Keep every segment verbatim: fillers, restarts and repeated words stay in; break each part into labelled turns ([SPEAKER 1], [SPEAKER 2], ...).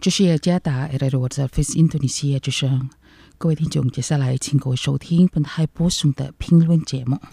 [SPEAKER 1] 这是雅加达 Radio Service Indonesia 之声。各位听众，接下来请各位收听本台播送的评论节目。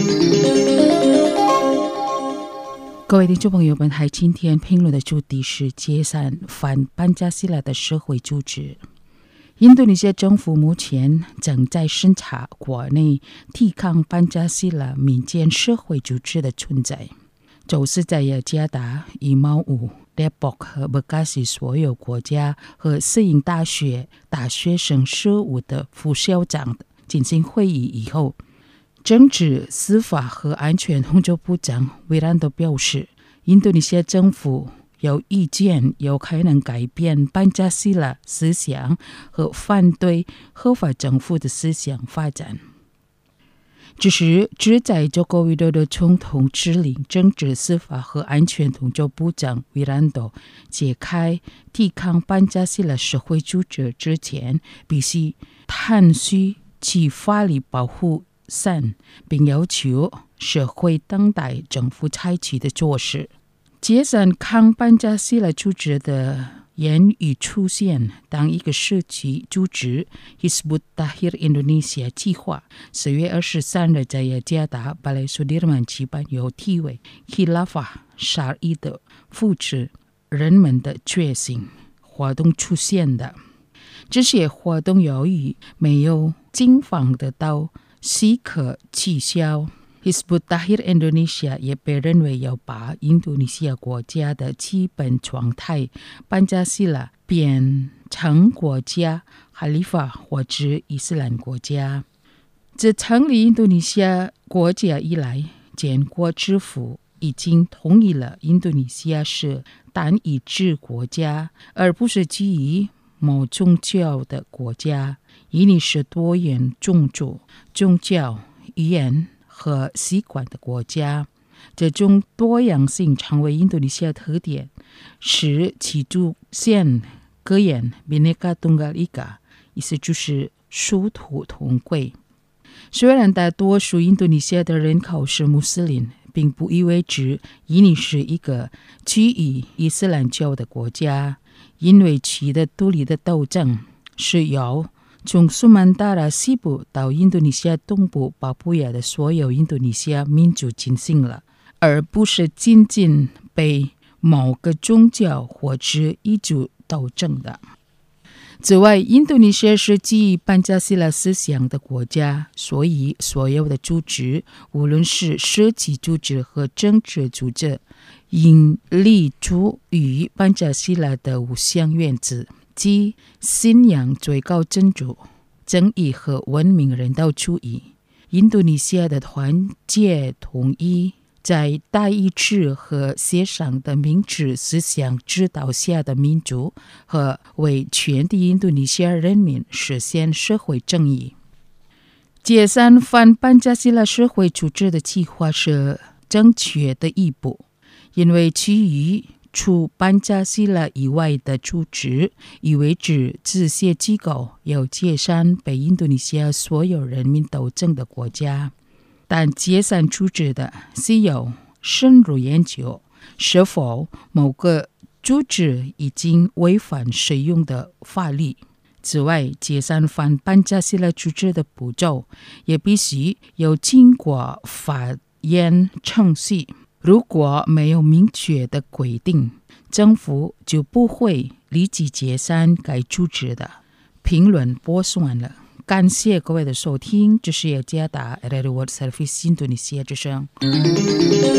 [SPEAKER 1] 各位听众朋友，本台今天评论的主题是解散反班加西拉的社会组织。印度尼西亚政府目前正在审查国内抵抗班加西拉民间社会组织的存在。就是在雅加达、以毛五、Depok 和Bekasi所有国家和摄影大学大学生事务的副校长进行会议以后，政治、司法和安全工作部长Wiranto表示，印度尼西亚政府有意见有可能改变班加西拉思想和反对合法政府的思想发展。只是只在佐科维多的总统指令政治、司法和安全工作部长Wiranto解开抵抗班加西拉社会组织之前，必须探索其法律保护伞，并要求社会等待政府采取的措施。解散抗班加西拉组织的言语出现，当一个社区组织 Hizbut Tahrir Indonesia 计划四月二十三日在雅加达巴莱苏迪尔曼举办有题为 Khilafah Syar'i 的扶持人们的觉醒活动出现的。这些活动由于没有警方的到许可取消。Hizbut Tahrir Indonesia 也被认为要把印度尼西亚国家的基本状态班加西拉变成国家哈里法或者伊斯兰国家。自成立印度尼西亚国家以来，建国之父已经同意了印度尼西亚是单一制国家，而不是基于某宗教的国家。印尼是多元种族、宗教、语言和习惯的国家，这种多样性成为印度尼西亚特点，使其出现格言 Bhinneka Tunggal Ika， 意思就是殊途同归。虽然大多数印度尼西亚的人口是穆斯林，并不意味着印尼是一个基于伊斯兰教的国家，因为其的独立的斗争是由从苏曼达拉西部到印度尼西亚东部巴布亚的所有印度尼西亚民族进行了，而不是仅仅被某个宗教或者一族斗争的。此外，印度尼西亚是基于班加西拉思想的国家，所以所有的组织，无论是社区组织和政治组织，应立足于班加西拉的五项原则，即信仰最高真主、正义和文明人道主义。印度尼西亚的团结统一，在大一致和协商的民主思想指导下的民主，和为全体印度尼西亚人民实现社会正义。解散反班加西拉社会组织的计划是正确的一步，因为其余除班加西拉以外的组织意味着这些机构要解散被印度尼西亚所有人民斗争的国家。但解散组织的是要深入研究是否某个组织已经违反使用的法律。此外，解散反班加西拉组织的步骤也必须要经过法院程序。如果没有明确的规定，政府就不会立即解散该组织的。评论播送完了，感谢各位的收听，这是雅加达 Radio Service Indonesia 之声。